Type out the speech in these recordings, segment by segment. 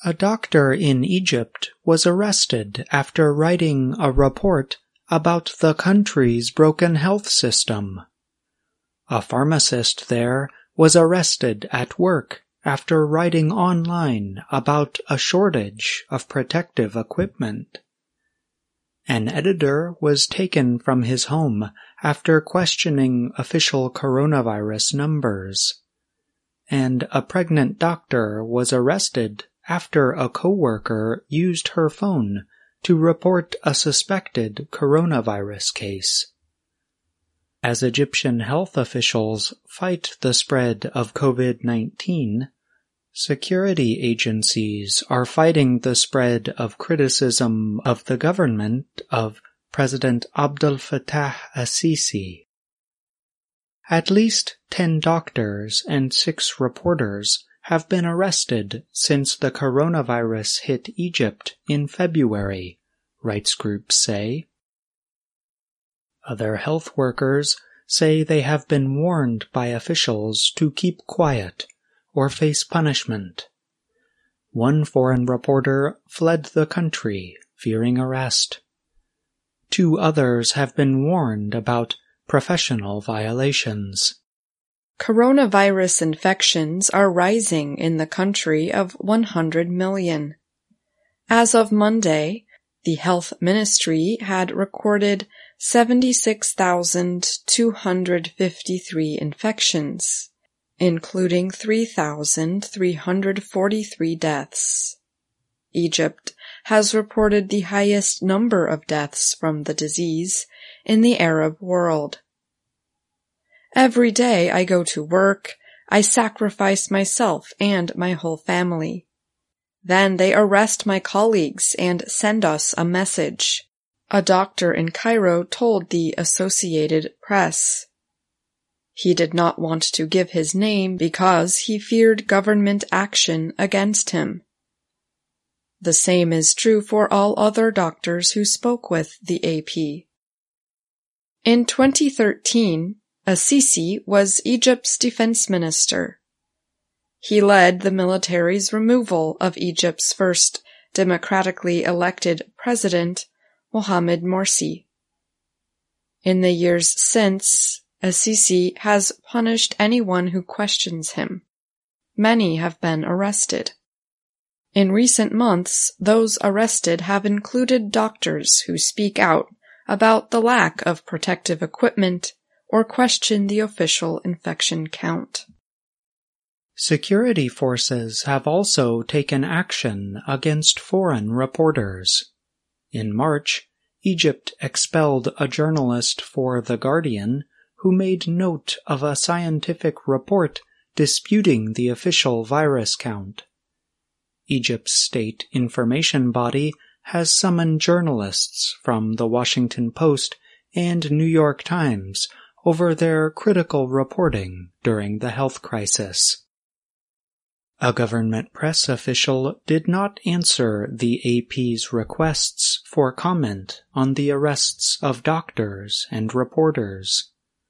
A doctor in Egypt was arrested after writing a report about the country's broken health system. A pharmacist there was arrested at work after writing online about a shortage of protective equipment. An editor was taken from his home after questioning official coronavirus numbers. And a pregnant doctor was arrested after a coworker used her phone to report a suspected coronavirus case. As Egyptian health officials fight the spread of COVID-19, security agencies are fighting the spread of criticism of the government of President Abdel Fattah al-Sisi. At least 10 doctors and 6 reporters have been arrested since the coronavirus hit Egypt in February, rights groups say. Other health workers say they have been warned by officials to keep quiet or face punishment. One foreign reporter fled the country, fearing arrest. 2 others have been warned about professional violations. Coronavirus infections are rising in the country of 100 million. As of Monday, the Health Ministry had recorded 76,253 infections, including 3,343 deaths. Egypt has reported the highest number of deaths from the disease in the Arab world. Every day I go to work, I sacrifice myself and my whole family. Then they arrest my colleagues and send us a message, a doctor in Cairo told the Associated Press. He did not want to give his name because he feared government action against him. The same is true for all other doctors who spoke with the AP. In 2013, al-Sisi was Egypt's defense minister. He led the military's removal of Egypt's first democratically elected president, Mohamed Morsi. In the years since, al-Sisi has punished anyone who questions him. Many have been arrested. In recent months, those arrested have included doctors who speak out about the lack of protective equipment or question the official infection count. Security forces have also taken action against foreign reporters. In March, Egypt expelled a journalist for The Guardian who made note of a scientific report disputing the official virus count. Egypt's state information body has summoned journalists from The Washington Post and New York Times over their critical reporting during the health crisis. A government press official did not answer the AP's requests for comment on the arrests of doctors and reporters.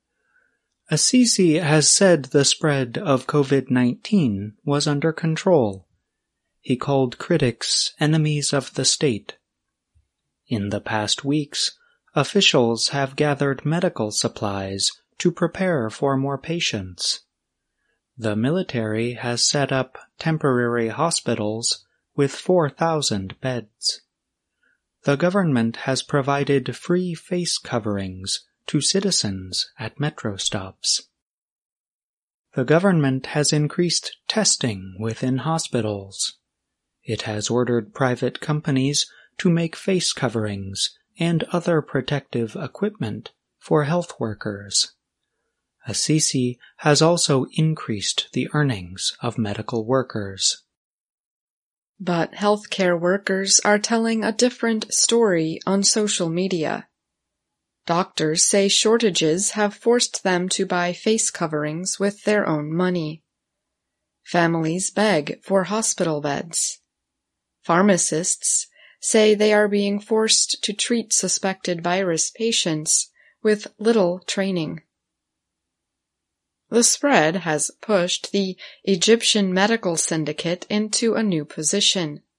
al-Sisi has said the spread of COVID-19 was under control. He called critics enemies of the state. In the past weeks, officials have gathered medical supplies to prepare for more patients. The military has set up temporary hospitals with 4,000 beds. The government has provided free face coverings to citizens at metro stops. The government has increased testing within hospitals. It has ordered private companies to make face coverings and other protective equipment for health workers. al-Sisi has also increased the earnings of medical workers. But healthcare workers are telling a different story on social media. Doctors say shortages have forced them to buy face coverings with their own money. Families beg for hospital beds. Pharmacists say they are being forced to treat suspected virus patients with little training. The spread has pushed the Egyptian Medical Syndicate into a new position.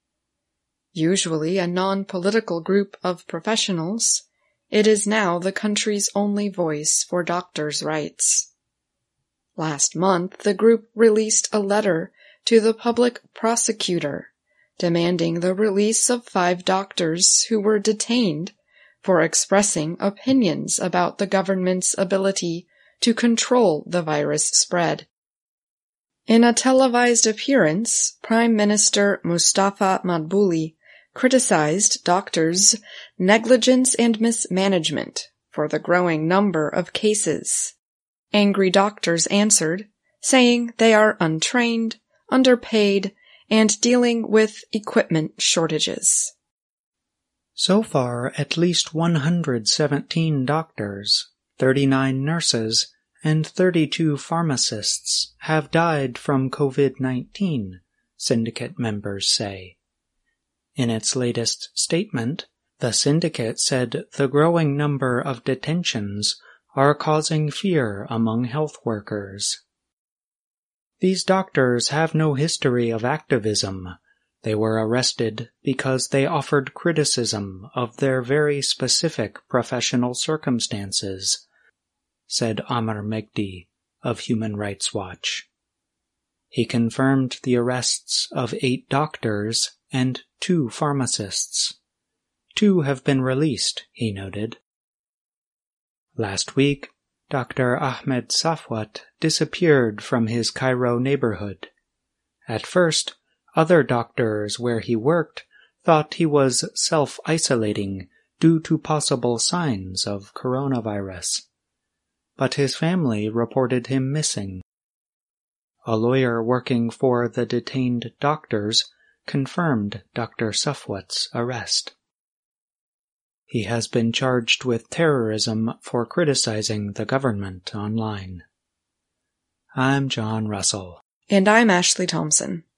Usually a non-political group of professionals, it is now the country's only voice for doctors' rights. Last month, the group released a letter to the public prosecutor demanding the release of 5 doctors who were detained for expressing opinions about the government's ability to control the virus spread. In a televised appearance, Prime Minister Mustafa Madbouli criticized doctors' negligence and mismanagement for the growing number of cases. Angry doctors answered, saying they are untrained, underpaid, and dealing with equipment shortages. So far, at least 117 doctors, 39 nurses, and 32 pharmacists have died from COVID-19, syndicate members say. In its latest statement, the syndicate said the growing number of detentions are causing fear among health workers. These doctors have no history of activism. They were arrested because they offered criticism of their very specific professional circumstances, said Amr Megdi of Human Rights Watch. He confirmed the arrests of 8 doctors and 2 pharmacists. 2 have been released, he noted. Last week, Dr. Ahmed Safwat disappeared from his Cairo neighborhood. At first, other doctors where he worked thought he was self-isolating due to possible signs of coronavirus. But his family reported him missing. A lawyer working for the detained doctors confirmed Dr. Safwat's arrest. He has been charged with terrorism for criticizing the government online. I'm John Russell. And I'm Ashley Thompson.